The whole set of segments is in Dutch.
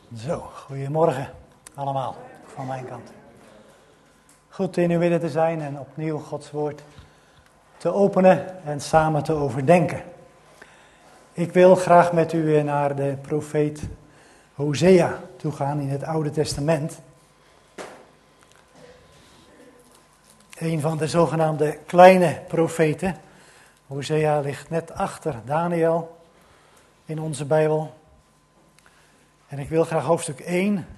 Zo, goedemorgen allemaal van mijn kant. Goed in uw midden te zijn en opnieuw Gods woord te openen en samen te overdenken. Ik wil graag met u naar de profeet Hosea toe gaan in het Oude Testament. Een van de zogenaamde kleine profeten. Hosea ligt net achter Daniel in onze Bijbel. En ik wil graag hoofdstuk 1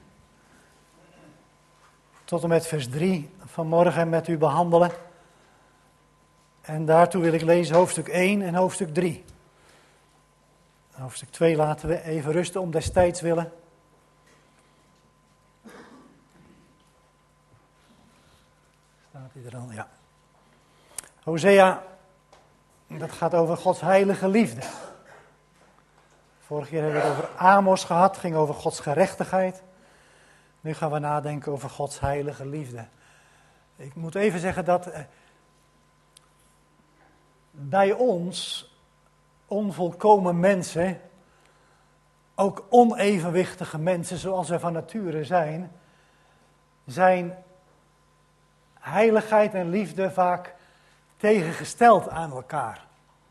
tot en met vers 3 vanmorgen met u behandelen. En daartoe wil ik lezen hoofdstuk 1 en hoofdstuk 3. Hoofdstuk 2 laten we even rusten om des tijds willen. Staat hij er al? Ja. Hosea, dat gaat over Gods heilige liefde. Vorige keer hebben we het over Amos gehad, ging over Gods gerechtigheid. Nu gaan we nadenken over Gods heilige liefde. Ik moet even zeggen dat bij ons, onvolkomen mensen, ook onevenwichtige mensen zoals we van nature zijn heiligheid en liefde vaak tegengesteld aan elkaar.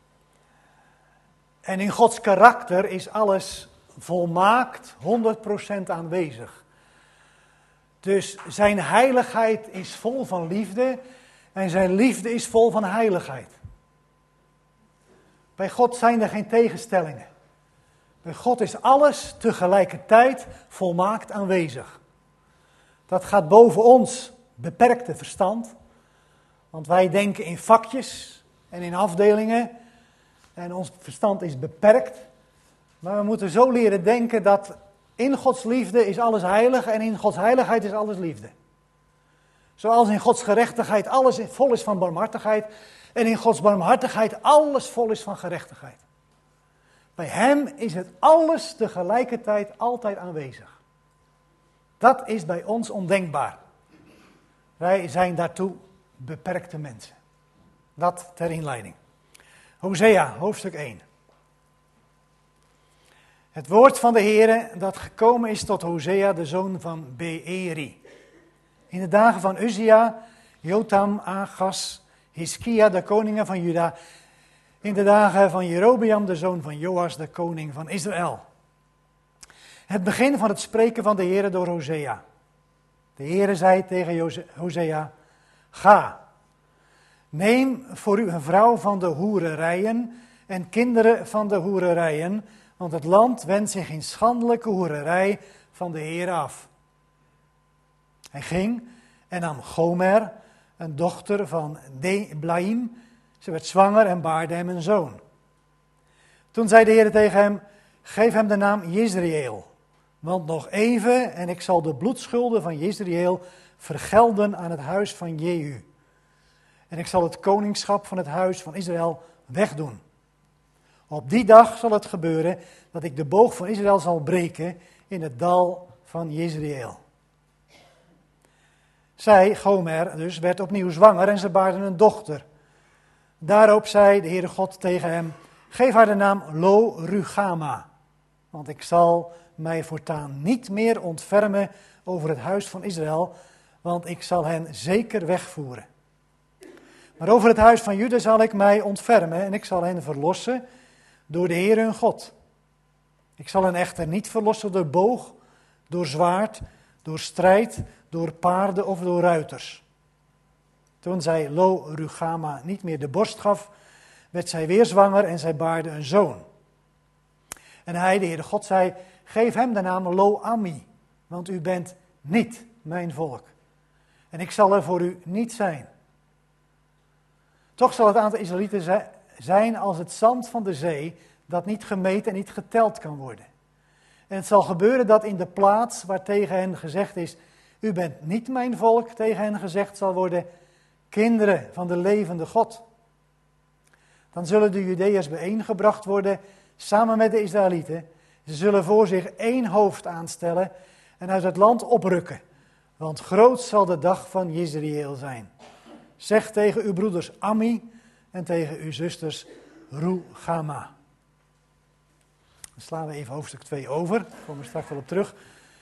En in Gods karakter is alles volmaakt, 100% aanwezig. Dus zijn heiligheid is vol van liefde en zijn liefde is vol van heiligheid. Bij God zijn er geen tegenstellingen. Bij God is alles tegelijkertijd volmaakt aanwezig. Dat gaat boven ons beperkte verstand, want wij denken in vakjes en in afdelingen. En ons verstand is beperkt. Maar we moeten zo leren denken dat in Gods liefde is alles heilig en in Gods heiligheid is alles liefde. Zoals in Gods gerechtigheid alles vol is van barmhartigheid en in Gods barmhartigheid alles vol is van gerechtigheid. Bij Hem is het alles tegelijkertijd altijd aanwezig. Dat is bij ons ondenkbaar. Wij zijn daartoe beperkte mensen. Dat ter inleiding. Hosea, hoofdstuk 1. Het woord van de Heere dat gekomen is tot Hosea, de zoon van Beeri. In de dagen van Uzia, Jotam, Achaz, Hiskia, de koningen van Juda. In de dagen van Jerobeam, de zoon van Joas, de koning van Israël. Het begin van het spreken van de Heere door Hosea. De Heere zei tegen Hosea, ga. Neem voor u een vrouw van de hoererijen en kinderen van de hoererijen, want het land wendt zich in schandelijke hoererij van de Heer af. Hij ging en nam Gomer, een dochter van Deblaim. Ze werd zwanger en baarde hem een zoon. Toen zei de Heer tegen hem, geef hem de naam Jezreel, want nog even en ik zal de bloedschulden van Jezreel vergelden aan het huis van Jehu. En ik zal het koningschap van het huis van Israël wegdoen. Op die dag zal het gebeuren dat ik de boog van Israël zal breken in het dal van Jezreel. Zij, Gomer, dus werd opnieuw zwanger en ze baarde een dochter. Daarop zei de Heere God tegen hem, geef haar de naam Lo-Ruhama, want ik zal mij voortaan niet meer ontfermen over het huis van Israël, want ik zal hen zeker wegvoeren. Maar over het huis van Juda zal ik mij ontfermen en ik zal hen verlossen door de Heer hun God. Ik zal hen echter niet verlossen door boog, door zwaard, door strijd, door paarden of door ruiters. Toen zij Lo-Ruhama niet meer de borst gaf, werd zij weer zwanger en zij baarde een zoon. En hij, de Heere God, zei, geef hem de naam Lo-Ammi, want u bent niet mijn volk. En ik zal er voor u niet zijn. Toch zal het aantal Israëlieten zijn als het zand van de zee, dat niet gemeten en niet geteld kan worden. En het zal gebeuren dat in de plaats waar tegen hen gezegd is, u bent niet mijn volk, tegen hen gezegd zal worden, kinderen van de levende God. Dan zullen de Judeërs bijeengebracht worden, samen met de Israëlieten. Ze zullen voor zich één hoofd aanstellen en uit het land oprukken, want groot zal de dag van Jezreel zijn. Zeg tegen uw broeders Ammi en tegen uw zusters Ruhama. Dan slaan we even hoofdstuk 2 over, daar komen we straks wel op terug.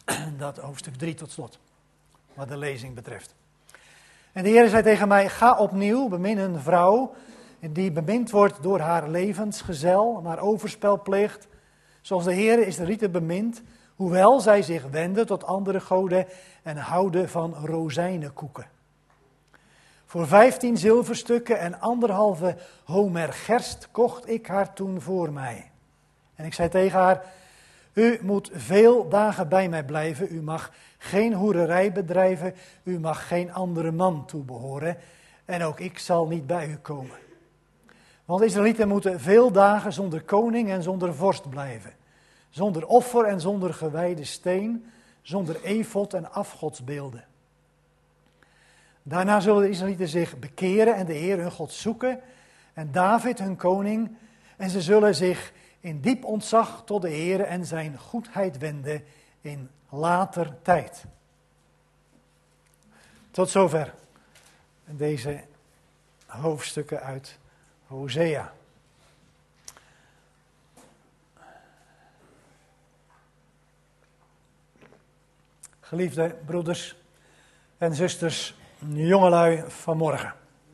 Dat hoofdstuk 3 tot slot, wat de lezing betreft. En de Heer zei tegen mij, ga opnieuw, bemin een vrouw die bemind wordt door haar levensgezel, maar overspel pleegt, zoals de Heer Israëlieten bemint, hoewel zij zich wenden tot andere goden en houden van rozijnenkoeken. Voor 15 zilverstukken en 1,5 homer gerst kocht ik haar toen voor mij. En ik zei tegen haar, u moet veel dagen bij mij blijven, u mag geen hoererij bedrijven, u mag geen andere man toebehoren en ook ik zal niet bij u komen. Want de Israëlieten moeten veel dagen zonder koning en zonder vorst blijven, zonder offer en zonder gewijde steen, zonder efod en afgodsbeelden. Daarna zullen de Israëlieten zich bekeren en de Heer hun God zoeken en David hun koning en ze zullen zich in diep ontzag tot de Heer en zijn goedheid wenden in later tijd. Tot zover deze hoofdstukken uit Hosea. Geliefde broeders en zusters, jongelui vanmorgen.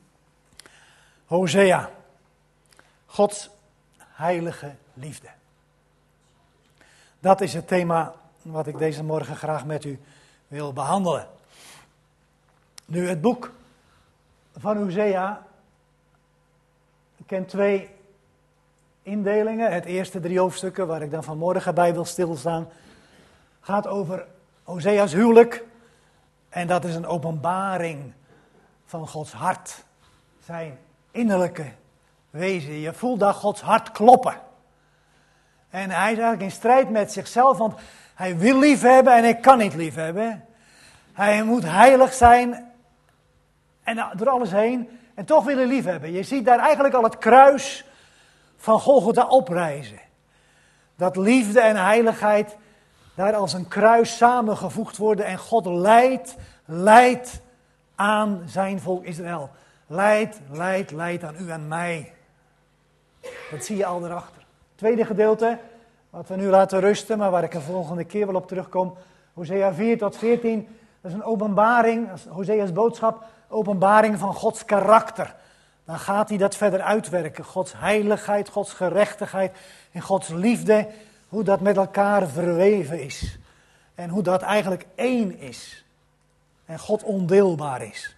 Hosea, Gods heilige liefde. Dat is het thema wat ik deze morgen graag met u wil behandelen. Nu, het boek van Hosea kent 2 indelingen. Het eerste 3 hoofdstukken, waar ik dan vanmorgen bij wil stilstaan, gaat over Hosea's huwelijk. En dat is een openbaring van Gods hart. Zijn innerlijke wezen. Je voelt dat Gods hart kloppen. En hij is eigenlijk in strijd met zichzelf, want hij wil liefhebben en hij kan niet liefhebben. Hij moet heilig zijn en door alles heen en toch wil hij liefhebben. Je ziet daar eigenlijk al het kruis van Golgotha oprijzen. Dat liefde en heiligheid daar als een kruis samengevoegd worden en God leidt aan zijn volk Israël. Leidt aan u en mij. Dat zie je al erachter. Tweede gedeelte, wat we nu laten rusten, maar waar ik de volgende keer wel op terugkom. Hosea 4 tot 14, dat is een openbaring, dat is Hosea's boodschap, openbaring van Gods karakter. Dan gaat hij dat verder uitwerken. Gods heiligheid, Gods gerechtigheid en Gods liefde, hoe dat met elkaar verweven is. En hoe dat eigenlijk één is. En God ondeelbaar is.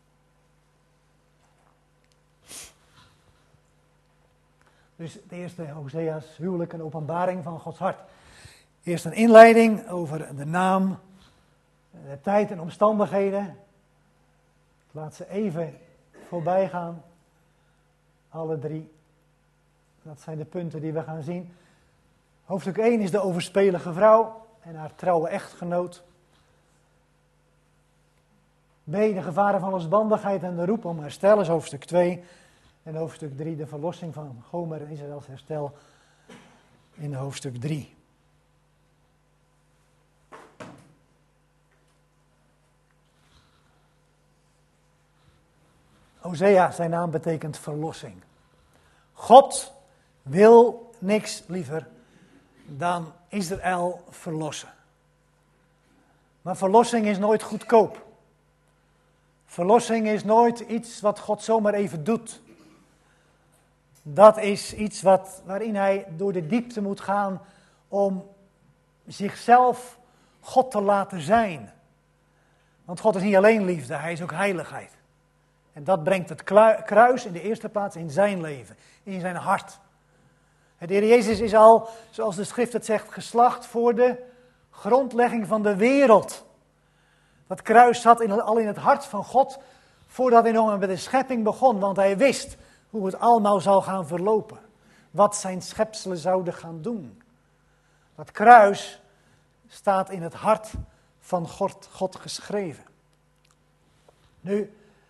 Dus het eerste Hosea's huwelijk, een openbaring van Gods hart. Eerst een inleiding over de naam, de tijd en omstandigheden. Laat ze even voorbij gaan. Alle 3. Dat zijn de punten die we gaan zien. Hoofdstuk 1 is de overspelige vrouw en haar trouwe echtgenoot. B, de gevaren van losbandigheid en de roep om herstel is hoofdstuk 2. En hoofdstuk 3, de verlossing van Gomer en Israëls herstel in hoofdstuk 3. Hosea, zijn naam betekent verlossing. God wil niks liever dan Israël verlossen. Maar verlossing is nooit goedkoop. Verlossing is nooit iets wat God zomaar even doet. Dat is iets waarin hij door de diepte moet gaan om zichzelf God te laten zijn. Want God is niet alleen liefde, hij is ook heiligheid. En dat brengt het kruis in de eerste plaats in zijn leven, in zijn hart. De Heer Jezus is al, zoals de schrift het zegt, geslacht voor de grondlegging van de wereld. Dat kruis zat al in het hart van God voordat hij nog met de schepping begon. Want hij wist hoe het allemaal zou gaan verlopen. Wat zijn schepselen zouden gaan doen. Dat kruis staat in het hart van God geschreven. Nu,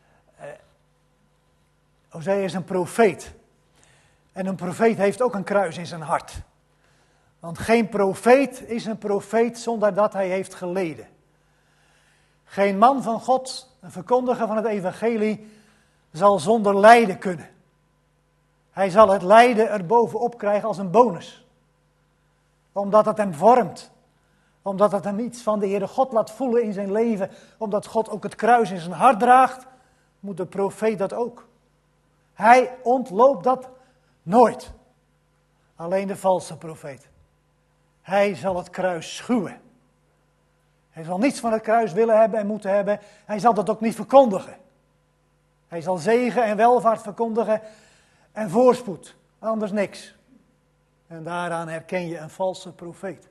Hosea is een profeet. En een profeet heeft ook een kruis in zijn hart. Want geen profeet is een profeet zonder dat hij heeft geleden. Geen man van God, een verkondiger van het evangelie, zal zonder lijden kunnen. Hij zal het lijden erbovenop krijgen als een bonus. Omdat het hem vormt. Omdat het hem iets van de Heere God laat voelen in zijn leven. Omdat God ook het kruis in zijn hart draagt, moet de profeet dat ook. Hij ontloopt dat nooit. Alleen de valse profeet. Hij zal het kruis schuwen. Hij zal niets van het kruis willen hebben en moeten hebben. Hij zal dat ook niet verkondigen. Hij zal zegen en welvaart verkondigen en voorspoed. Anders niks. En daaraan herken je een valse profeet.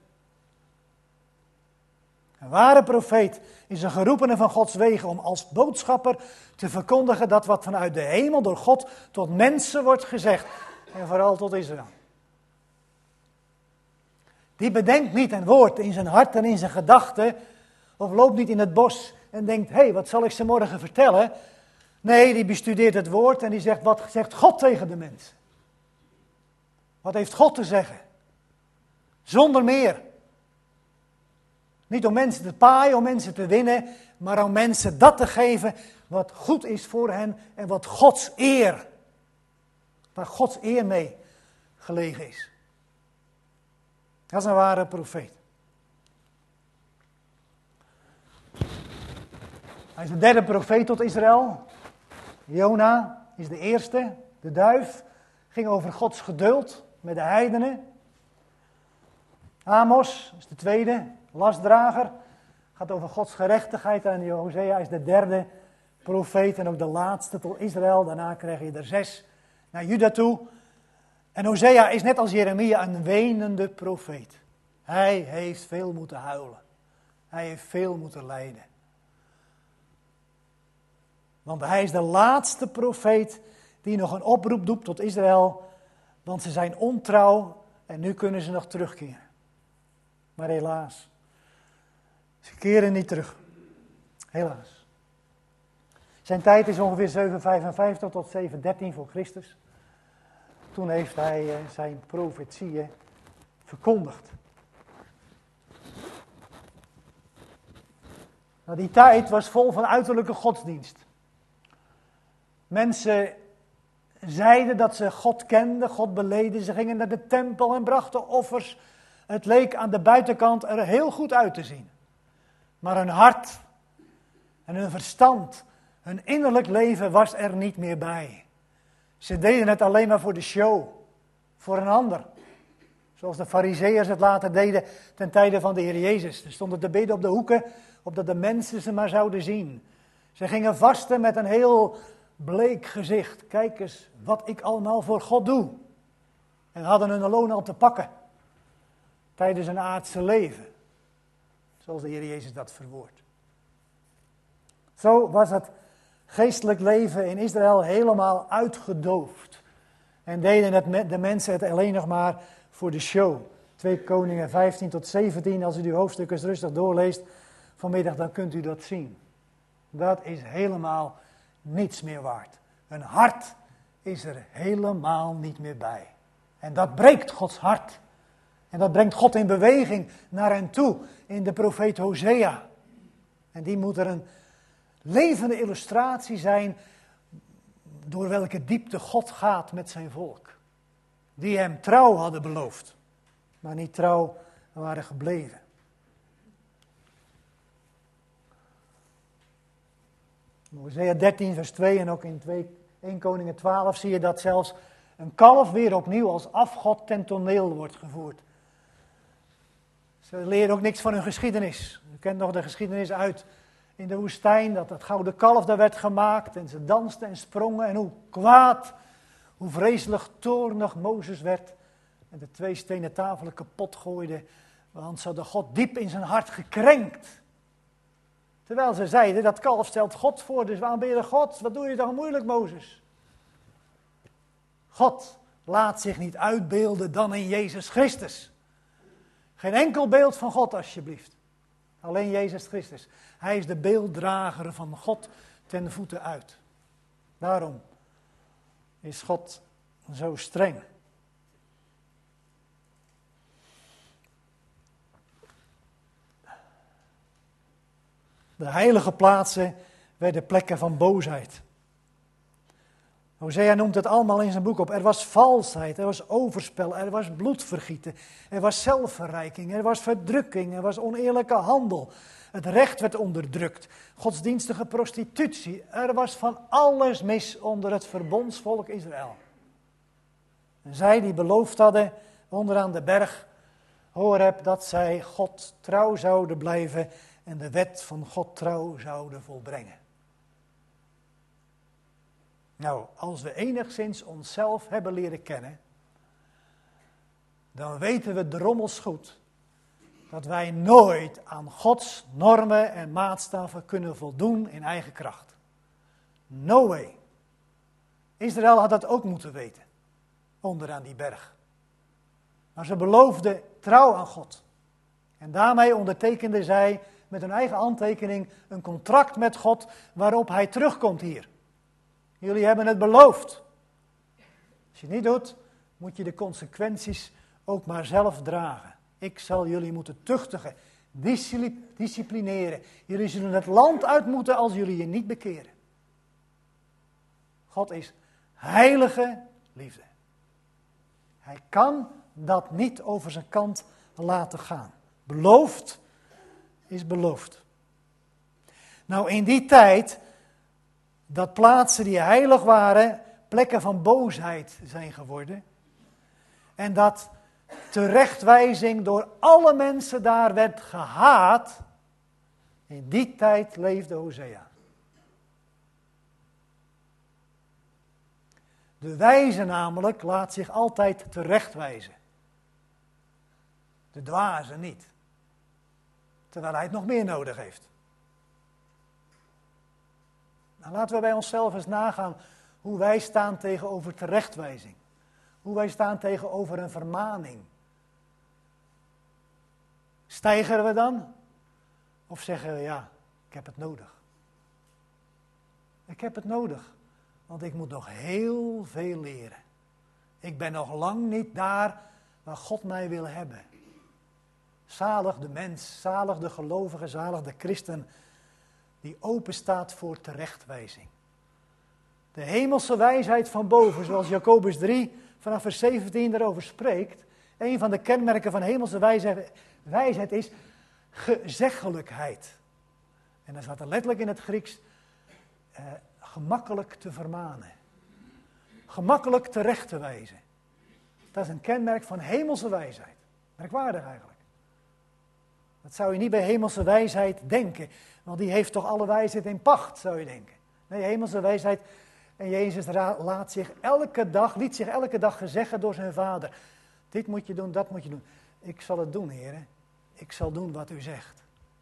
Een ware profeet is een geroepene van Gods wegen om als boodschapper te verkondigen dat wat vanuit de hemel door God tot mensen wordt gezegd. En vooral tot Israël. Die bedenkt niet een woord in zijn hart en in zijn gedachten. Of loopt niet in het bos en denkt, hé, wat zal ik ze morgen vertellen? Nee, die bestudeert het woord en die zegt, wat zegt God tegen de mensen? Wat heeft God te zeggen? Zonder meer. Niet om mensen te paaien, om mensen te winnen, maar om mensen dat te geven wat goed is voor hen en wat Gods eer, waar Gods eer mee gelegen is. Dat is een ware profeet. Hij is de derde profeet tot Israël. Jona is de eerste, de duif, ging over Gods geduld met de heidenen. Amos is de tweede, lastdrager, gaat over Gods gerechtigheid. En Hosea is de derde profeet en ook de laatste tot Israël. Daarna krijg je er 6 naar Juda toe. En Hosea is net als Jeremia een wenende profeet. Hij heeft veel moeten huilen. Hij heeft veel moeten lijden. Want hij is de laatste profeet die nog een oproep doet tot Israël. Want ze zijn ontrouw en nu kunnen ze nog terugkeren. Maar helaas, ze keren niet terug. Helaas. Zijn tijd is ongeveer 755 tot 713 voor Christus. Toen heeft hij zijn profetieën verkondigd. Nou, die tijd was vol van uiterlijke godsdienst. Mensen zeiden dat ze God kenden, God beleden. Ze gingen naar de tempel en brachten offers. Het leek aan de buitenkant er heel goed uit te zien. Maar hun hart en hun verstand, hun innerlijk leven was er niet meer bij. Ze deden het alleen maar voor de show, voor een ander. Zoals de Farizeeërs het later deden ten tijde van de Heer Jezus. Ze stonden te bidden op de hoeken, opdat de mensen ze maar zouden zien. Ze gingen vasten met een heel bleek gezicht. Kijk eens wat ik allemaal voor God doe. En hadden hun loon al te pakken. Tijdens een aardse leven. Zoals de Heer Jezus dat verwoordt. Zo was het geestelijk leven in Israël helemaal uitgedoofd. En deden de mensen het alleen nog maar voor de show. 2 Koningen 15 tot 17, als u die hoofdstukken rustig doorleest vanmiddag, dan kunt u dat zien. Dat is helemaal niets meer waard. Een hart is er helemaal niet meer bij. En dat breekt Gods hart. En dat brengt God in beweging naar hen toe in de profeet Hosea. En die moet er een levende illustratie zijn door welke diepte God gaat met zijn volk. Die hem trouw hadden beloofd, maar niet trouw waren gebleven. In Hosea 13 vers 2 en ook in 1 Koningen 12 zie je dat zelfs een kalf weer opnieuw als afgod ten toneel wordt gevoerd. Ze leren ook niks van hun geschiedenis. U kent nog de geschiedenis uit in de woestijn, dat het gouden kalf daar werd gemaakt en ze dansten en sprongen en hoe kwaad, hoe vreselijk toornig Mozes werd en de 2 stenen tafelen kapot gooide, want ze hadden God diep in zijn hart gekrenkt. Terwijl ze zeiden, dat kalf stelt God voor, dus we aanbidden God, wat doe je toch moeilijk, Mozes? God laat zich niet uitbeelden dan in Jezus Christus. Geen enkel beeld van God, alsjeblieft. Alleen Jezus Christus. Hij is de beelddrager van God ten voeten uit. Daarom is God zo streng. De heilige plaatsen werden plekken van boosheid. Hosea noemt het allemaal in zijn boek op. Er was valsheid, er was overspel, er was bloedvergieten, er was zelfverrijking, er was verdrukking, er was oneerlijke handel. Het recht werd onderdrukt, godsdienstige prostitutie. Er was van alles mis onder het verbondsvolk Israël. En zij die beloofd hadden onderaan de berg Horeb dat zij God trouw zouden blijven en de wet van God trouw zouden volbrengen. Nou, als we enigszins onszelf hebben leren kennen, dan weten we drommels goed dat wij nooit aan Gods normen en maatstaven kunnen voldoen in eigen kracht. No way. Israël had dat ook moeten weten, onderaan die berg. Maar ze beloofden trouw aan God. En daarmee ondertekenden zij met hun eigen handtekening een contract met God waarop hij terugkomt hier. Jullie hebben het beloofd. Als je het niet doet, moet je de consequenties ook maar zelf dragen. Ik zal jullie moeten tuchtigen, disciplineren. Jullie zullen het land uit moeten als jullie je niet bekeren. God is heilige liefde. Hij kan dat niet over zijn kant laten gaan. Beloofd is beloofd. Nou, in die tijd dat plaatsen die heilig waren plekken van boosheid zijn geworden. En dat terechtwijzing door alle mensen daar werd gehaat. In die tijd leefde Hosea. De wijze namelijk laat zich altijd terechtwijzen. De dwaze niet. Terwijl hij het nog meer nodig heeft. Nou, laten we bij onszelf eens nagaan hoe wij staan tegenover terechtwijzing. Hoe wij staan tegenover een vermaning. Steigeren we dan? Of zeggen we ja, ik heb het nodig. Ik heb het nodig, want ik moet nog heel veel leren. Ik ben nog lang niet daar waar God mij wil hebben. Zalig de mens, zalig de gelovige, zalig de christen die open staat voor terechtwijzing. De hemelse wijsheid van boven, zoals Jacobus 3 vanaf vers 17 erover spreekt. Een van de kenmerken van hemelse wijsheid is gezeggelijkheid. En dan staat er letterlijk in het Grieks gemakkelijk te vermanen. Gemakkelijk terecht te wijzen. Dat is een kenmerk van hemelse wijsheid. Merkwaardig eigenlijk. Dat zou je niet bij hemelse wijsheid denken. Want die heeft toch alle wijsheid in pacht, zou je denken. Nee, hemelse wijsheid. En Jezus liet zich elke dag gezeggen door zijn vader. Dit moet je doen, dat moet je doen. Ik zal het doen, heren. Ik zal doen wat u zegt.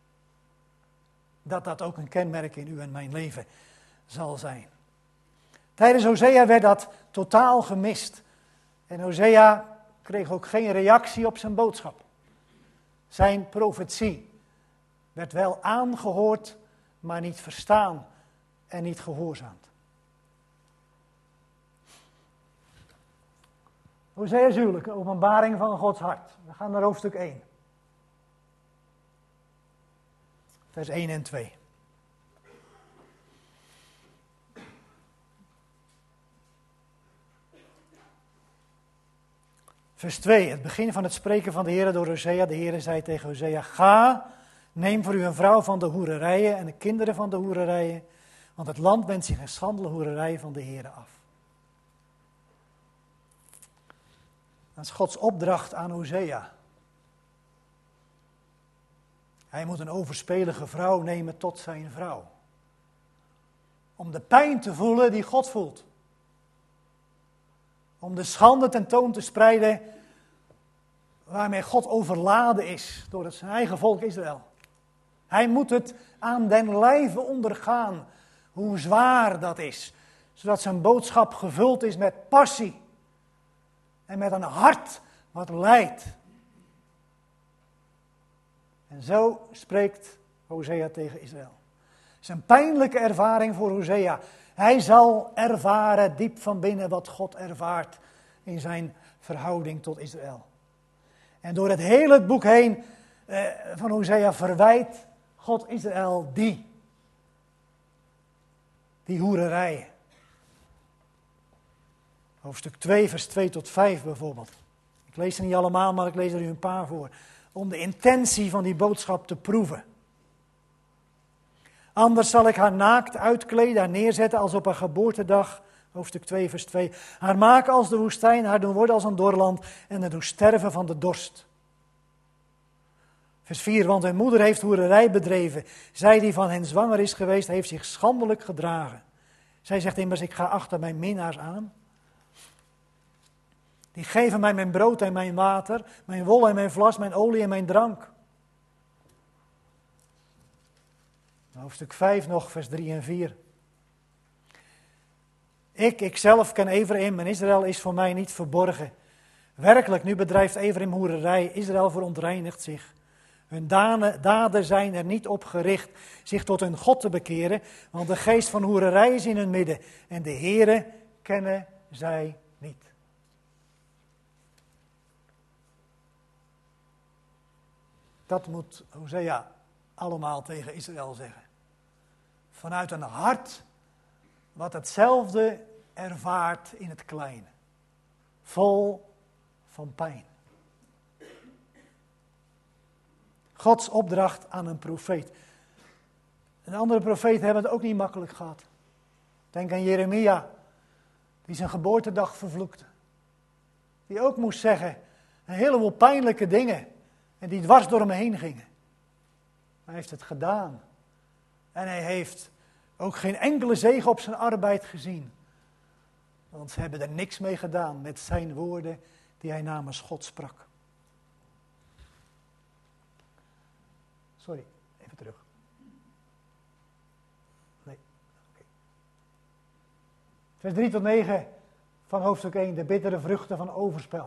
Dat ook een kenmerk in u en mijn leven zal zijn. Tijdens Hosea werd dat totaal gemist. En Hosea kreeg ook geen reactie op zijn boodschap. Zijn profetie werd wel aangehoord, maar niet verstaan en niet gehoorzaamd. Hosea's huwelijk, een openbaring van Gods hart. We gaan naar hoofdstuk 1. Vers 1 en 2. Vers 2, het begin van het spreken van de Heere door Hosea. De Heere zei tegen Hosea, ga, neem voor u een vrouw van de hoererijen en de kinderen van de hoererijen, want het land wendt zich een schandelijke hoererij van de Heere af. Dat is Gods opdracht aan Hosea. Hij moet een overspelige vrouw nemen tot zijn vrouw. Om de pijn te voelen die God voelt. Om de schande tentoon te spreiden waarmee God overladen is door zijn eigen volk Israël. Hij moet het aan den lijve ondergaan, hoe zwaar dat is. Zodat zijn boodschap gevuld is met passie. En met een hart wat lijdt. En zo spreekt Hosea tegen Israël. Het is een pijnlijke ervaring voor Hosea. Hij zal ervaren diep van binnen wat God ervaart in zijn verhouding tot Israël. En door het hele boek heen van Hosea verwijt God Israël die hoererijen. Hoofdstuk 2, vers 2 tot 5 bijvoorbeeld. Ik lees ze niet allemaal, maar ik lees er u een paar voor. Om de intentie van die boodschap te proeven. Anders zal ik haar naakt uitkleden, haar neerzetten als op haar geboortedag. Hoofdstuk 2, vers 2. Haar maken als de woestijn, haar doen worden als een doorland en haar doen sterven van de dorst. Vers 4, want hun moeder heeft hoererij bedreven. Zij die van hen zwanger is geweest, heeft zich schandelijk gedragen. Zij zegt immers, ik ga achter mijn minnaars aan. Die geven mij mijn brood en mijn water, mijn wol en mijn vlas, mijn olie en mijn drank. Hoofdstuk 5 nog, vers 3 en 4. Ikzelf ken Ephraim en Israël is voor mij niet verborgen. Werkelijk, nu bedrijft Ephraim hoererij, Israël verontreinigt zich. Hun daden zijn er niet op gericht zich tot hun God te bekeren, want de geest van hoererij is in hun midden en de Heere kennen zij niet. Dat moet Hosea allemaal tegen Israël zeggen. Vanuit een hart wat hetzelfde ervaart in het kleine. Vol van pijn. Gods opdracht aan een profeet. Een andere profeten hebben het ook niet makkelijk gehad. Denk aan Jeremia, die zijn geboortedag vervloekte. Die ook moest zeggen, een heleboel pijnlijke dingen. En die dwars door hem heen gingen. Hij heeft het gedaan. En hij heeft ook geen enkele zegen op zijn arbeid gezien. Want ze hebben er niks mee gedaan met zijn woorden die hij namens God sprak. Sorry, even terug. Nee, oké. Vers 3 tot 9 van hoofdstuk 1, de bittere vruchten van overspel.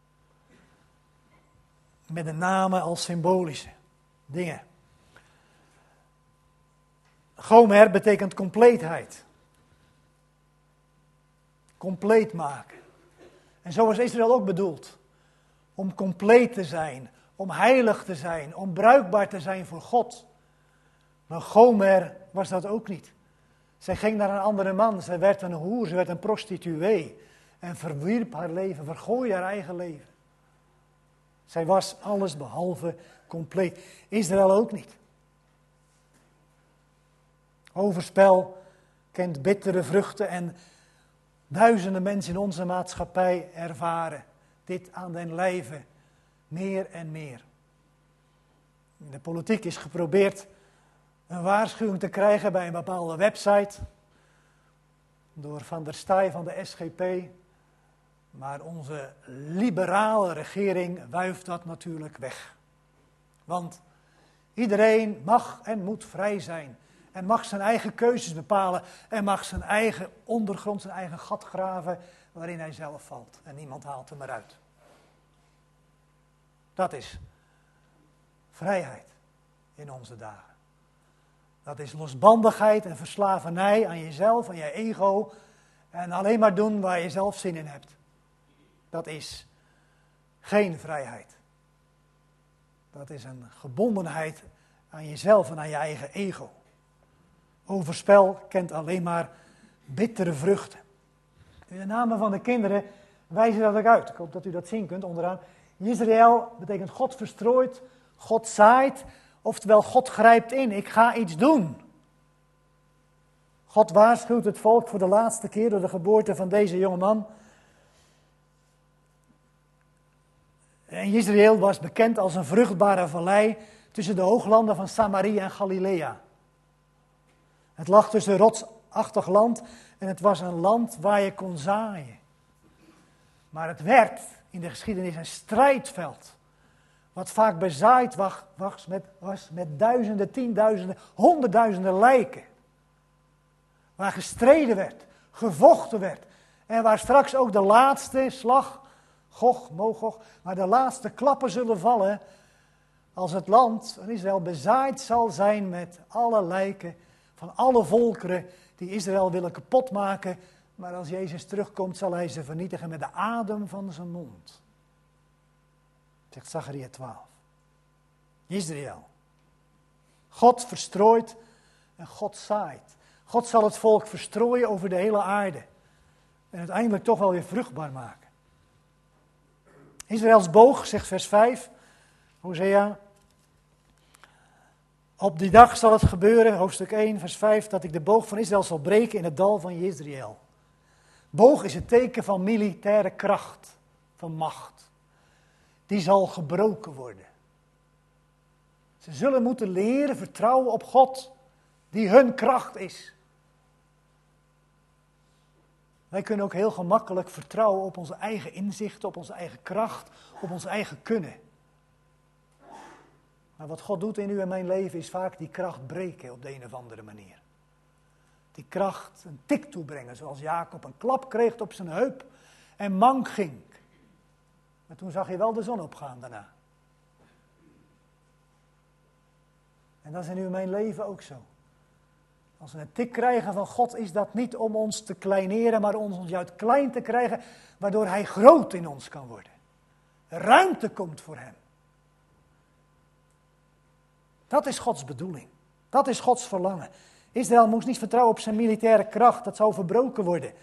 Met de namen als symbolische dingen. Gomer betekent compleetheid. Compleet maken. En zo was Israël ook bedoeld. Om compleet te zijn, om heilig te zijn, om bruikbaar te zijn voor God. Maar Gomer was dat ook niet. Zij ging naar een andere man, zij werd een hoer, ze werd een prostituee. En verwierp haar leven, vergooide haar eigen leven. Zij was alles behalve compleet. Israël ook niet. Overspel kent bittere vruchten en duizenden mensen in onze maatschappij ervaren dit aan den lijve meer en meer. In de politiek is geprobeerd een waarschuwing te krijgen bij een bepaalde website door Van der Staaij van de SGP. Maar onze liberale regering wuift dat natuurlijk weg. Want iedereen mag en moet vrij zijn. En mag zijn eigen keuzes bepalen. En mag zijn eigen ondergrond, zijn eigen gat graven waarin hij zelf valt. En niemand haalt hem eruit. Dat is vrijheid in onze dagen. Dat is losbandigheid en verslavernij aan jezelf, aan je ego. En alleen maar doen waar je zelf zin in hebt. Dat is geen vrijheid. Dat is een gebondenheid aan jezelf en aan je eigen ego. Overspel kent alleen maar bittere vruchten. In de namen van de kinderen wijzen dat ook uit. Ik hoop dat u dat zien kunt onderaan. Israël betekent God verstrooit, God zaait, oftewel God grijpt in. Ik ga iets doen. God waarschuwt het volk voor de laatste keer door de geboorte van deze jonge man. En Israël was bekend als een vruchtbare vallei tussen de hooglanden van Samaria en Galilea. Het lag tussen rotsachtig land en het was een land waar je kon zaaien. Maar het werd in de geschiedenis een strijdveld. Wat vaak bezaaid was met duizenden, tienduizenden, honderdduizenden lijken. Waar gestreden werd, gevochten werd. En waar straks ook de laatste slag, Gog, Mogog, waar de laatste klappen zullen vallen. Als het land van Israël bezaaid zal zijn met alle lijken van alle volkeren die Israël willen kapotmaken. Maar als Jezus terugkomt zal hij ze vernietigen met de adem van zijn mond. Zegt Zacharia 12. Israël. God verstrooit en God zaait. God zal het volk verstrooien over de hele aarde. en uiteindelijk toch wel weer vruchtbaar maken. Israëls boog, zegt vers 5, Hosea. Op die dag zal het gebeuren, hoofdstuk 1, vers 5, dat ik de boog van Israël zal breken in het dal van Jezreel. Boog is het teken van militaire kracht, van macht. Die zal gebroken worden. Ze zullen moeten leren vertrouwen op God, die hun kracht is. Wij kunnen ook heel gemakkelijk vertrouwen op onze eigen inzichten, op onze eigen kracht, op ons eigen kunnen. Maar wat God doet in u en mijn leven is vaak die kracht breken op de een of andere manier. Die kracht een tik toebrengen, zoals Jacob een klap kreeg op zijn heup en mank ging. Maar toen zag je wel de zon opgaan daarna. En dat is in u en mijn leven ook zo. Als we een tik krijgen van God, is dat niet om ons te kleineren, maar om ons juist klein te krijgen, waardoor Hij groot in ons kan worden. Ruimte komt voor Hem. Dat is Gods bedoeling. Dat is Gods verlangen. Israël moest niet vertrouwen op zijn militaire kracht, dat zou verbroken worden.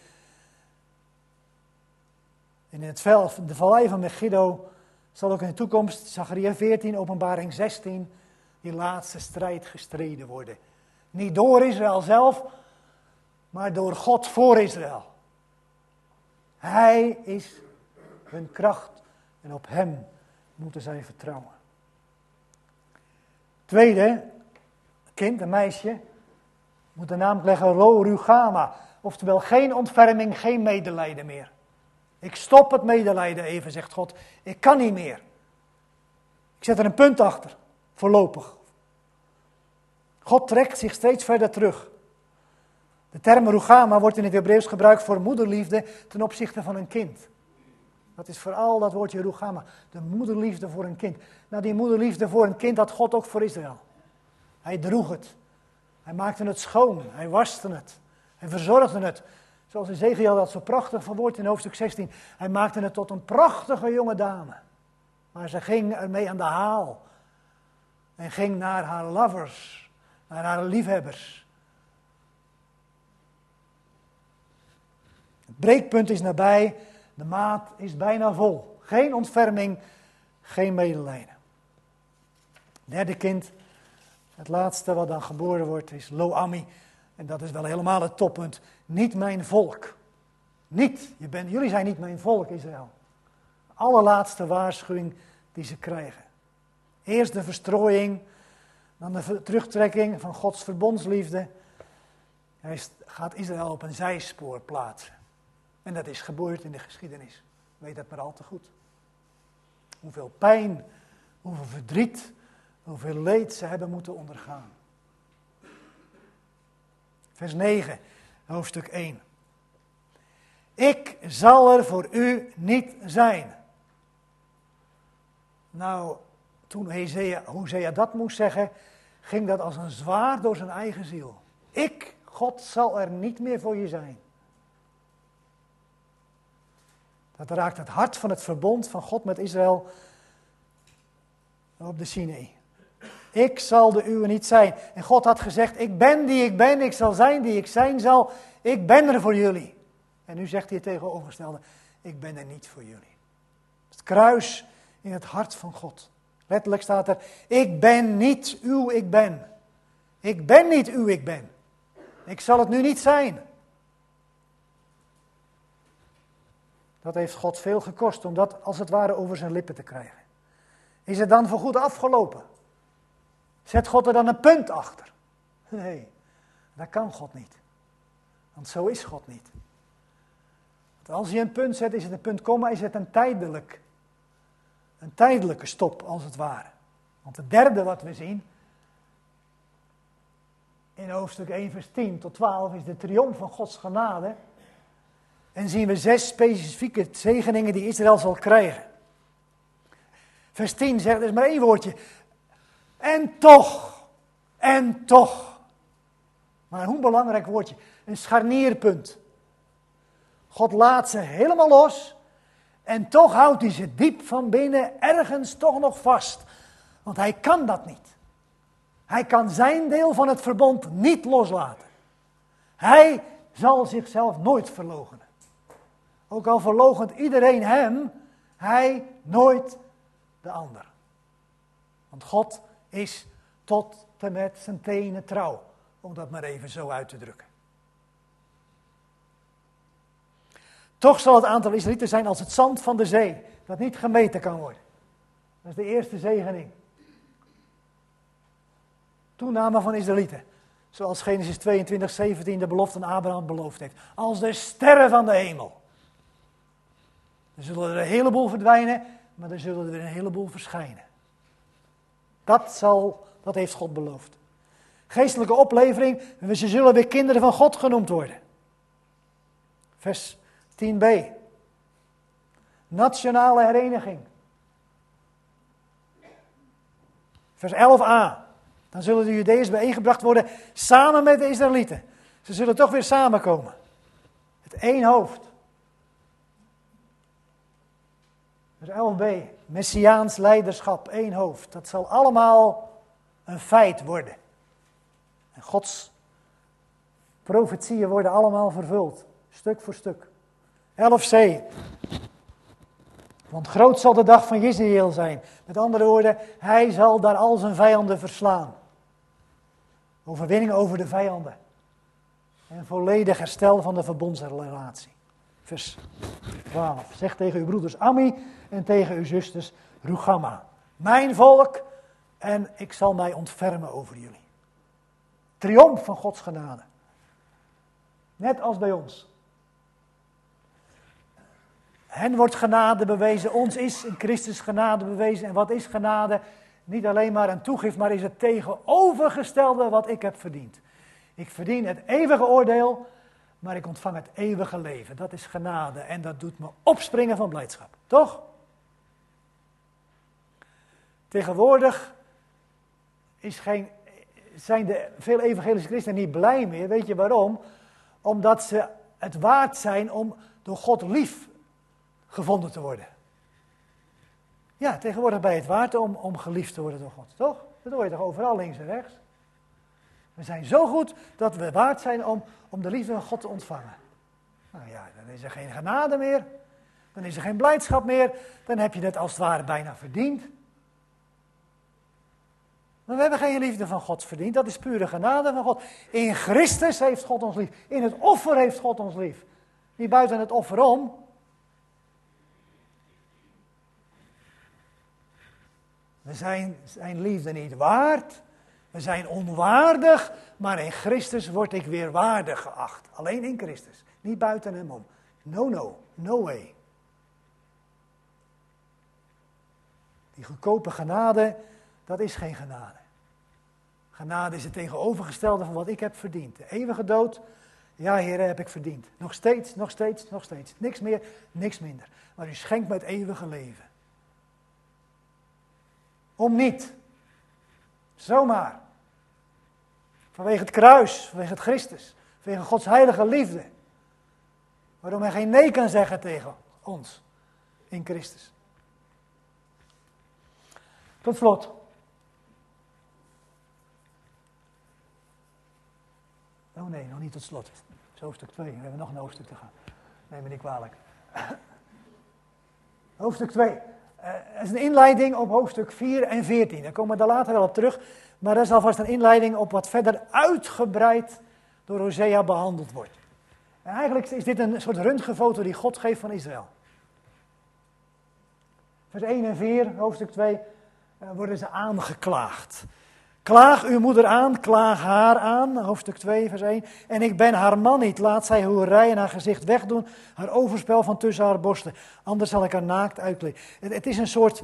En in de vallei van Megiddo zal ook in de toekomst, Zacharia 14, Openbaring 16, die laatste strijd gestreden worden. Niet door Israël zelf, maar door God voor Israël. Hij is hun kracht en op Hem moeten zij vertrouwen. Tweede, kind, een meisje, moet de naam leggen Lo Ruhamah. Oftewel geen ontferming, geen medelijden meer. Ik stop het medelijden even, zegt God. Ik kan niet meer. Ik zet er een punt achter, voorlopig. God trekt zich steeds verder terug. De term Ruhamah wordt in het Hebreeuws gebruikt voor moederliefde ten opzichte van een kind. Dat is vooral dat woordje Ruhamah, de moederliefde voor een kind. Nou, die moederliefde voor een kind had God ook voor Israël. Hij droeg het. Hij maakte het schoon. Hij waste het. Hij verzorgde het. Zoals Ezekiel dat zo prachtig verwoordt in hoofdstuk 16. Hij maakte het tot een prachtige jonge dame. Maar ze ging ermee aan de haal. En ging naar haar lovers, naar haar liefhebbers. Het breekpunt is nabij. De maat is bijna vol. Geen ontferming, geen medelijden. Derde kind, het laatste wat dan geboren wordt, is Lo Ami. En dat is wel helemaal het toppunt. Niet mijn volk. Jullie zijn niet mijn volk, Israël. Allerlaatste waarschuwing die ze krijgen. Eerst de verstrooiing, dan de terugtrekking van Gods verbondsliefde. Hij gaat Israël op een zijspoor plaatsen. En dat is gebeurd in de geschiedenis. Weet dat maar al te goed. Hoeveel pijn, hoeveel verdriet, hoeveel leed ze hebben moeten ondergaan. Vers 9, hoofdstuk 1. Ik zal er voor u niet zijn. Nou, toen Hosea dat moest zeggen, ging dat als een zwaard door zijn eigen ziel. Ik, God, zal er niet meer voor je zijn. Dat raakt het hart van het verbond van God met Israël op de Sinai. Ik zal de uwe niet zijn. En God had gezegd, ik ben die ik ben, ik zal zijn die ik zijn zal. Ik ben er voor jullie. En nu zegt hij het tegenovergestelde, ik ben er niet voor jullie. Het kruis in het hart van God. Letterlijk staat er, ik ben niet uw ik ben. Ik ben niet uw ik ben. Ik zal het nu niet zijn. Dat heeft God veel gekost om dat als het ware over zijn lippen te krijgen. Is het dan voorgoed afgelopen? Zet God er dan een punt achter? Nee, dat kan God niet. Want zo is God niet. Want als je een punt zet, is het een punt komma, is het een tijdelijke stop als het ware. Want het derde wat we zien, in hoofdstuk 1 vers 10 tot 12, is de triomf van Gods genade. En zien we 6 specifieke zegeningen die Israël zal krijgen. Vers 10 zegt, er is maar 1 woordje. En toch. Maar hoe belangrijk woordje. Een scharnierpunt. God laat ze helemaal los. En toch houdt hij ze diep van binnen ergens toch nog vast. Want hij kan dat niet. Hij kan zijn deel van het verbond niet loslaten. Hij zal zichzelf nooit verloochenen. Ook al verloochent iedereen hem, hij nooit de ander. Want God is tot en met zijn tenen trouw, om dat maar even zo uit te drukken. Toch zal het aantal Israëlieten zijn als het zand van de zee, dat niet gemeten kan worden. Dat is de eerste zegening. Toename van Israëlieten. Zoals Genesis 22:17 de belofte aan Abraham beloofd heeft. Als de sterren van de hemel. Er zullen er een heleboel verdwijnen, maar er zullen er weer een heleboel verschijnen. Dat heeft God beloofd. Geestelijke oplevering, ze zullen weer kinderen van God genoemd worden. Vers 10b. Nationale hereniging. Vers 11a. Dan zullen de Judeërs bijeengebracht worden samen met de Israëlieten. Ze zullen toch weer samenkomen. Het één hoofd. Vers 11b. Messiaans leiderschap, één hoofd. Dat zal allemaal een feit worden. En Gods profetieën worden allemaal vervuld. Stuk voor stuk. 11c. Want groot zal de dag van Israël zijn. Met andere woorden, hij zal daar al zijn vijanden verslaan. Overwinning over de vijanden. En volledig herstel van de verbondsrelatie. Vers 12. Zeg tegen uw broeders Ammi en tegen uw zusters Rugamma. Mijn volk en ik zal mij ontfermen over jullie. Triomf van Gods genade. Net als bij ons. Hen wordt genade bewezen, ons is in Christus genade bewezen. En wat is genade? Niet alleen maar een toegift, maar is het tegenovergestelde wat ik heb verdiend. Ik verdien het eeuwige oordeel, maar ik ontvang het eeuwige leven. Dat is genade en dat doet me opspringen van blijdschap. Toch? Tegenwoordig zijn de veel evangelische christenen niet blij meer. Weet je waarom? Omdat ze het waard zijn om door God lief gevonden te worden. Ja, tegenwoordig ben je het waard om geliefd te worden door God, toch? Dat hoor je toch overal links en rechts? We zijn zo goed dat we waard zijn om de liefde van God te ontvangen. Nou ja, dan is er geen genade meer. Dan is er geen blijdschap meer. Dan heb je het als het ware bijna verdiend. Maar we hebben geen liefde van God verdiend. Dat is pure genade van God. In Christus heeft God ons lief. In het offer heeft God ons lief. Niet buiten het offer om. We zijn zijn liefde niet waard. We zijn onwaardig. Maar in Christus word ik weer waardig geacht. Alleen in Christus. Niet buiten hem om. No way. Die goedkope genade, dat is geen genade. Genade is het tegenovergestelde van wat ik heb verdiend. De eeuwige dood, ja Heer, heb ik verdiend. Nog steeds. Niks meer, niks minder. Maar u schenkt me het eeuwige leven. Om niet. Zomaar. Vanwege het kruis, vanwege het Christus. Vanwege Gods heilige liefde. Waarom hij geen nee kan zeggen tegen ons. In Christus. Tot slot. Oh nee, nog niet tot slot. Het is hoofdstuk 2. We hebben nog een hoofdstuk te gaan. Neem me niet kwalijk. Hoofdstuk 2. Dat is een inleiding op hoofdstuk 4 en 14. Daar komen we daar later wel op terug. Maar dat is alvast een inleiding op wat verder uitgebreid door Hosea behandeld wordt. En eigenlijk is dit een soort röntgenfoto die God geeft van Israël. Vers 1 en 4, hoofdstuk 2, worden ze aangeklaagd. Klaag uw moeder aan, klaag haar aan, hoofdstuk 2, vers 1. En ik ben haar man niet, laat zij hoerij en haar gezicht wegdoen, haar overspel van tussen haar borsten. Anders zal ik haar naakt uitkleden. Het is een soort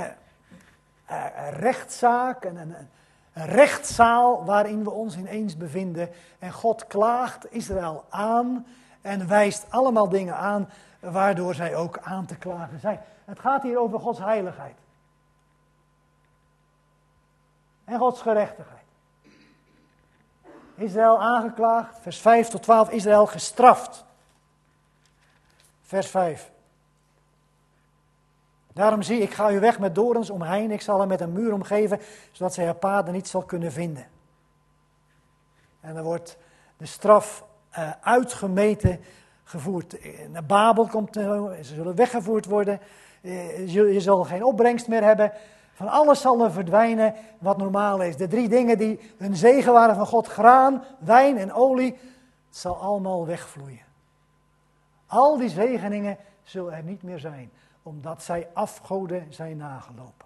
rechtszaak, een rechtszaal waarin we ons ineens bevinden. En God klaagt Israël aan en wijst allemaal dingen aan waardoor zij ook aan te klagen zijn. Het gaat hier over Gods heiligheid. En Gods gerechtigheid. Israël aangeklaagd, vers 5 tot 12, Israël gestraft. Vers 5. Daarom zie ik ga u weg met dorens omheen, ik zal haar met een muur omgeven, zodat zij haar paden niet zal kunnen vinden. En dan wordt de straf uitgemeten gevoerd naar Babel, ze zullen weggevoerd worden. Je zal geen opbrengst meer hebben. Van alles zal er verdwijnen wat normaal is. De 3 dingen die een zegen waren van God, graan, wijn en olie, het zal allemaal wegvloeien. Al die zegeningen zullen er niet meer zijn, omdat zij afgoden zijn nagelopen.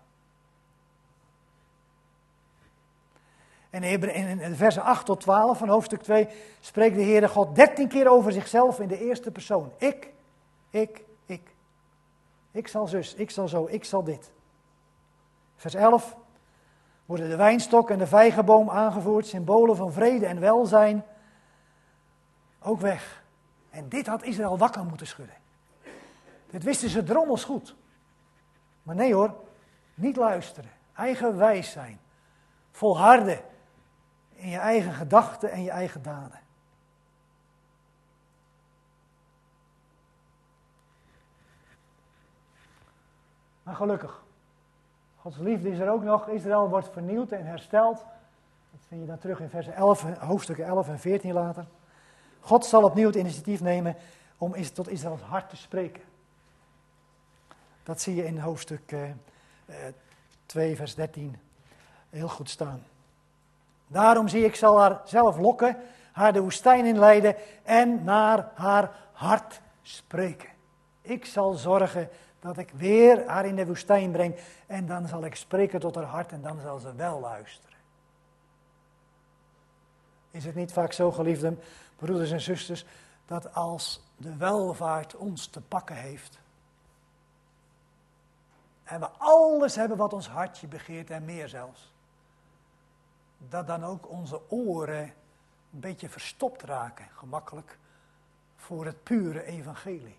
En in versen 8 tot 12 van hoofdstuk 2 spreekt de Heere God 13 keer over zichzelf in de eerste persoon. Ik. Ik zal zus, ik zal zo, ik zal dit. Vers 11 worden de wijnstok en de vijgenboom aangevoerd, symbolen van vrede en welzijn, ook weg. En dit had Israël wakker moeten schudden. Dit wisten ze drommels goed. Maar nee hoor, niet luisteren, eigenwijs zijn, volharden in je eigen gedachten en je eigen daden. Maar gelukkig, Gods liefde is er ook nog. Israël wordt vernieuwd en hersteld. Dat vind je dan terug in versen 11, hoofdstukken 11 en 14 later. God zal opnieuw het initiatief nemen om tot Israëls hart te spreken. Dat zie je in hoofdstuk 2, vers 13 heel goed staan. Daarom zie ik, zal haar zelf lokken, haar de woestijn inleiden en naar haar hart spreken. Ik zal zorgen dat ik weer haar in de woestijn breng en dan zal ik spreken tot haar hart en dan zal ze wel luisteren. Is het niet vaak zo, geliefden, broeders en zusters, dat als de welvaart ons te pakken heeft en we alles hebben wat ons hartje begeert en meer zelfs, dat dan ook onze oren een beetje verstopt raken, gemakkelijk, voor het pure evangelie.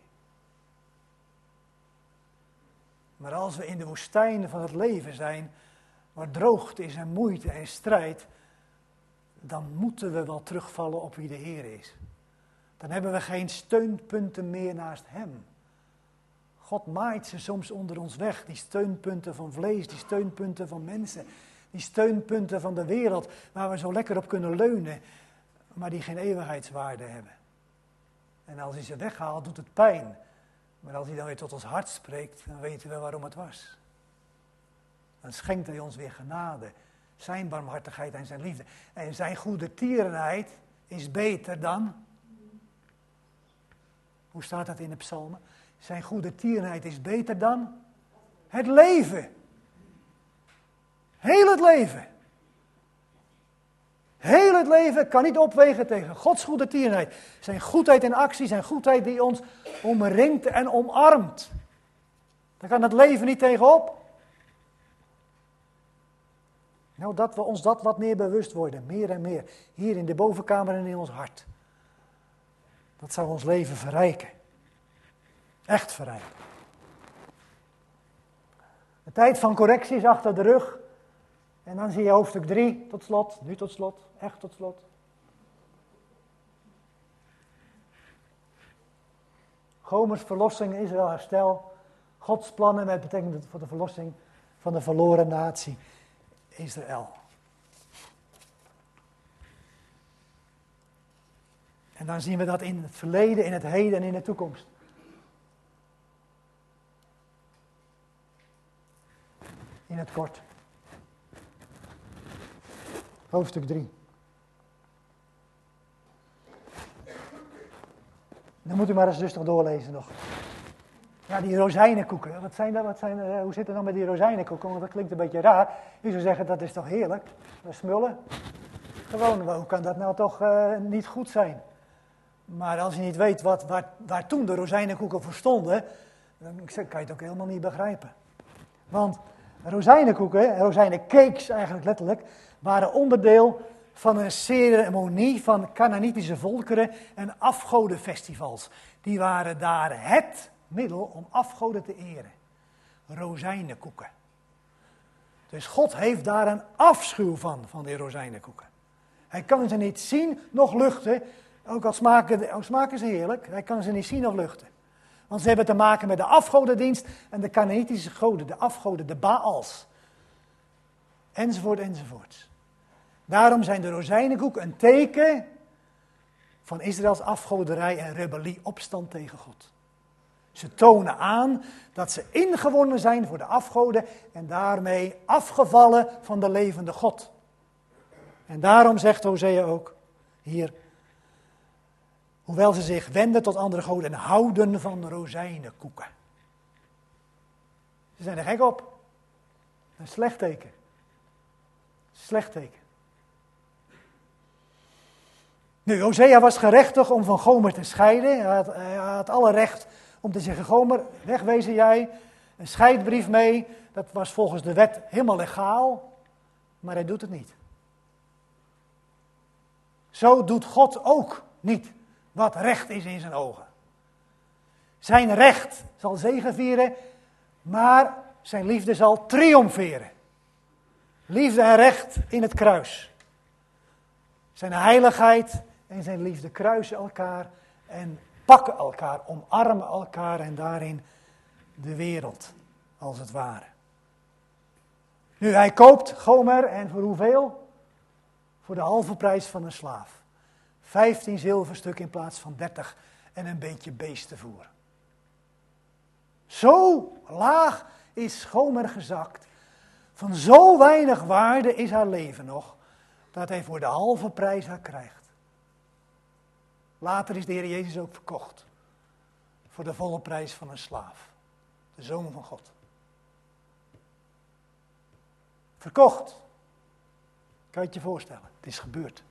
Maar als we in de woestijn van het leven zijn, waar droogte is en moeite en strijd, dan moeten we wel terugvallen op wie de Heer is. Dan hebben we geen steunpunten meer naast Hem. God maait ze soms onder ons weg, die steunpunten van vlees, die steunpunten van mensen, die steunpunten van de wereld, waar we zo lekker op kunnen leunen, maar die geen eeuwigheidswaarde hebben. En als hij ze weghaalt, doet het pijn. Maar als hij dan weer tot ons hart spreekt, dan weten we waarom het was. Dan schenkt hij ons weer genade, zijn barmhartigheid en zijn liefde. En zijn goede tierenheid is beter dan... Hoe staat dat in de psalmen? Zijn goede tierenheid is beter dan het leven. Heel het leven. Heel het leven kan niet opwegen tegen Gods goede tierenheid. Zijn goedheid in actie, zijn goedheid die ons omringt en omarmt. Daar kan het leven niet tegenop. Nou, dat we ons dat wat meer bewust worden, meer en meer. Hier in de bovenkamer en in ons hart. Dat zou ons leven verrijken. Echt verrijken. De tijd van correctie is achter de rug. En dan zie je hoofdstuk 3 tot slot, nu tot slot, echt tot slot. Gomers verlossing, Israël herstel. Gods plannen met betrekking voor de verlossing van de verloren natie Israël. En dan zien we dat in het verleden, in het heden en in de toekomst. In het kort. Hoofdstuk 3. Dan moet u maar eens rustig doorlezen nog. Ja, die rozijnenkoeken. Hoe zit het dan met die rozijnenkoeken? Want dat klinkt een beetje raar. U zou zeggen, dat is toch heerlijk? Dat smullen. Gewoon, hoe kan dat nou toch niet goed zijn? Maar als je niet weet waar toen de rozijnenkoeken voor stonden, dan kan je het ook helemaal niet begrijpen. Want rozijnenkoeken, rozijnencakes eigenlijk letterlijk, waren onderdeel van een ceremonie van Canaanitische volkeren en afgodenfestivals. Die waren daar het middel om afgoden te eren. Rozijnenkoeken. Dus God heeft daar een afschuw van die rozijnenkoeken. Hij kan ze niet zien, nog luchten, ook al smaken ze heerlijk, hij kan ze niet zien of luchten. Want ze hebben te maken met de afgodendienst en de Canaanitische goden, de afgoden, de Baals. Enzovoort, enzovoort. Daarom zijn de rozijnenkoeken een teken van Israëls afgoderij en rebellie, opstand tegen God. Ze tonen aan dat ze ingewonnen zijn voor de afgoden en daarmee afgevallen van de levende God. En daarom zegt Hosea ook hier, hoewel ze zich wenden tot andere goden en houden van rozijnenkoeken. Ze zijn er gek op. Een slecht teken. Slecht teken. Nu, Hosea was gerechtigd om van Gomer te scheiden. Hij had alle recht om te zeggen, Gomer, wegwezen jij. Een scheidbrief mee, dat was volgens de wet helemaal legaal. Maar hij doet het niet. Zo doet God ook niet wat recht is in zijn ogen. Zijn recht zal zegevieren, maar zijn liefde zal triomferen. Liefde en recht in het kruis. Zijn heiligheid en zijn liefde kruisen elkaar en pakken elkaar, omarmen elkaar en daarin de wereld, als het ware. Nu, hij koopt Gomer en voor hoeveel? Voor de halve prijs van een slaaf. 15 zilverstukken in plaats van 30 en een beetje beestenvoer. Zo laag is Gomer gezakt. Van zo weinig waarde is haar leven nog, dat hij voor de halve prijs haar krijgt. Later is de Heer Jezus ook verkocht. Voor de volle prijs van een slaaf. De Zoon van God. Verkocht. Kan je het je voorstellen? Het is gebeurd.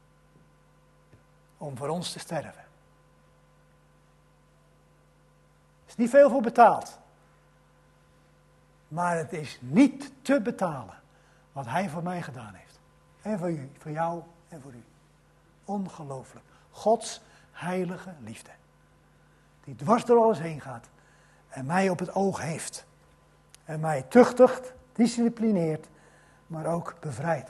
Om voor ons te sterven. Er is niet veel voor betaald. Maar het is niet te betalen wat hij voor mij gedaan heeft. En voor u, voor jou en voor u. Ongelooflijk. Gods heilige liefde. Die dwars door alles heen gaat. En mij op het oog heeft. En mij tuchtigt, disciplineert, maar ook bevrijdt.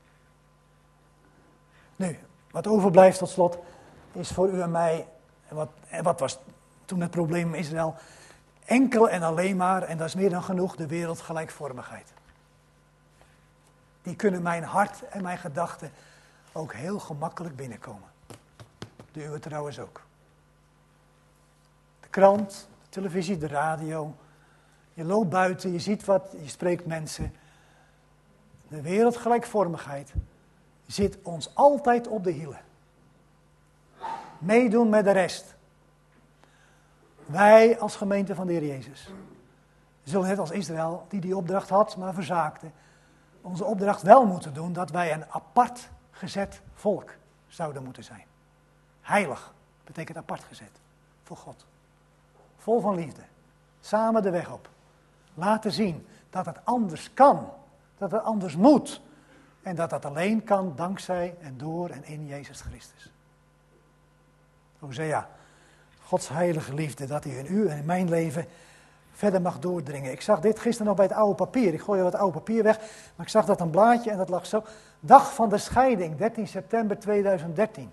Nu, wat overblijft tot slot, is voor u en mij, en wat was toen het probleem in Israël, enkel en alleen maar, en dat is meer dan genoeg, de wereldgelijkvormigheid. Die kunnen mijn hart en mijn gedachten ook heel gemakkelijk binnenkomen. De uwe trouwens ook. De krant, de televisie, de radio. Je loopt buiten, je ziet wat, je spreekt mensen. De wereldgelijkvormigheid zit ons altijd op de hielen. Meedoen met de rest. Wij als gemeente van de Heer Jezus zullen net als Israël, die opdracht had, maar verzaakte, onze opdracht wel moeten doen dat wij een apart gezet volk zouden moeten zijn. Heilig betekent apart gezet voor God. Vol van liefde. Samen de weg op. Laten zien dat het anders kan. Dat het anders moet. En dat dat alleen kan dankzij en door en in Jezus Christus. Hosea, Gods heilige liefde, dat hij in u en in mijn leven verder mag doordringen. Ik zag dit gisteren nog bij het oude papier. Ik gooi wat oude papier weg, maar ik zag dat een blaadje en dat lag zo. Dag van de scheiding, 13 september 2013.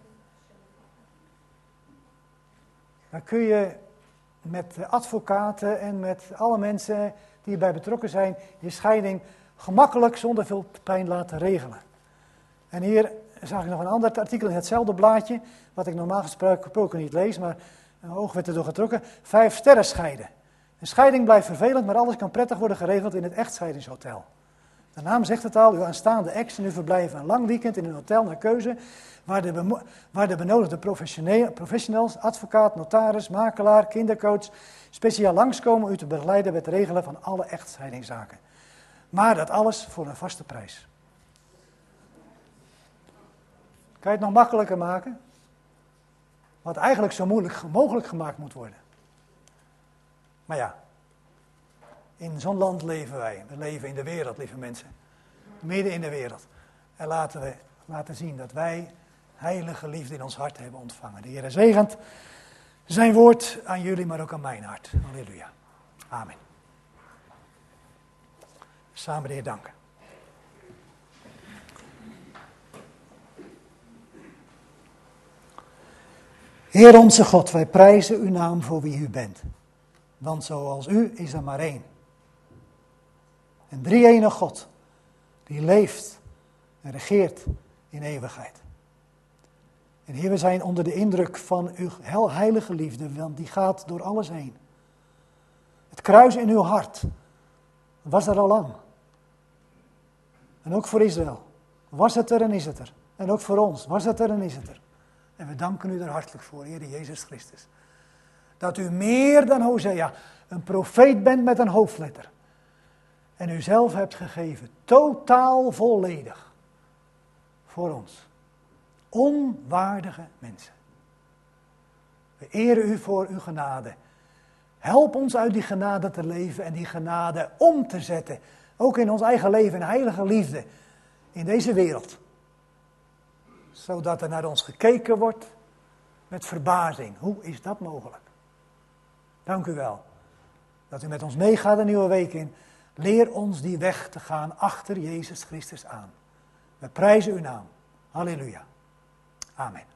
Dan kun je met advocaten en met alle mensen die erbij betrokken zijn, je scheiding gemakkelijk zonder veel pijn laten regelen. En hier zag ik nog een ander artikel in hetzelfde blaadje, wat ik normaal gesproken niet lees, maar mijn oog werd erdoor getrokken. 5 sterren scheiden. Een scheiding blijft vervelend, maar alles kan prettig worden geregeld in het echtscheidingshotel. De naam zegt het al, uw aanstaande ex en u verblijven een lang weekend in een hotel naar keuze, waar de benodigde professionals, advocaat, notaris, makelaar, kindercoach, speciaal langskomen u te begeleiden bij het regelen van alle echtscheidingszaken. Maar dat alles voor een vaste prijs. Kan je het nog makkelijker maken? Wat eigenlijk zo moeilijk mogelijk gemaakt moet worden. Maar ja, in zo'n land leven wij. We leven in de wereld, lieve mensen. Midden in de wereld. En laten we laten zien dat wij heilige liefde in ons hart hebben ontvangen. De Heer zegent zijn woord aan jullie, maar ook aan mijn hart. Halleluja. Amen. Samen de Heer danken. Heer onze God, wij prijzen uw naam voor wie u bent. Want zoals u is er maar één. Een drie-enige God, die leeft en regeert in eeuwigheid. En Heer, we zijn onder de indruk van uw heilige liefde, want die gaat door alles heen. Het kruis in uw hart was er al lang. En ook voor Israël. Was het er en is het er. En ook voor ons. Was het er en is het er. En we danken u er hartelijk voor, Heer Jezus Christus. Dat u meer dan Hosea een profeet bent met een hoofdletter. En u zelf hebt gegeven. Totaal volledig. Voor ons. Onwaardige mensen. We eren u voor uw genade. Help ons uit die genade te leven en die genade om te zetten. Ook in ons eigen leven, in heilige liefde. In deze wereld. Zodat er naar ons gekeken wordt met verbazing. Hoe is dat mogelijk? Dank u wel. Dat u met ons meegaat een nieuwe week in. Leer ons die weg te gaan achter Jezus Christus aan. We prijzen uw naam. Halleluja. Amen.